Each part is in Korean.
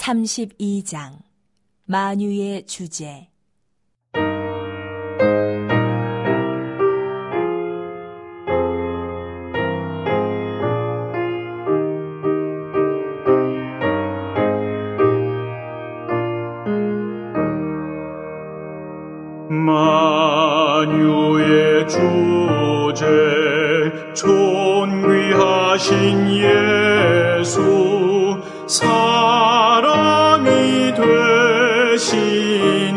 32장 만유의 주제. 만유의 주제 존귀하신 예수 사람이 되신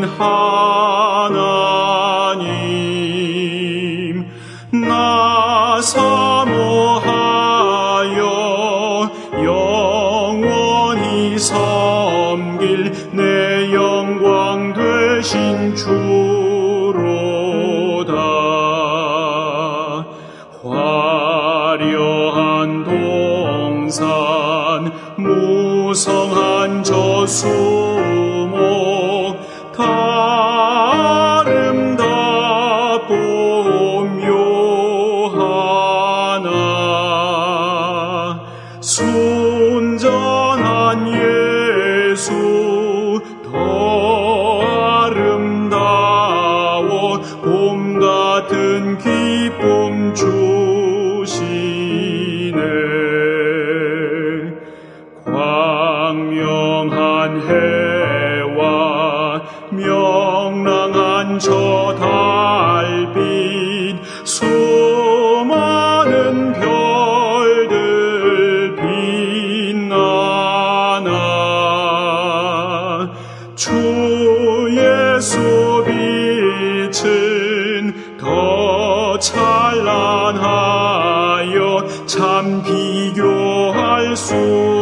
하나님 나 사모하여 영원히 섬길 내 영광 되신 주로다. 화려한 동산 무성한 저수목 다 아름답고 묘하나 순전한 예수 더 아름다워 봄 같은 기쁨 주시네. 광명한 해와 명랑한 저 달빛 수많은 별들 빛나나 주 예수 빛은 더 찬란하여 참 비교할 수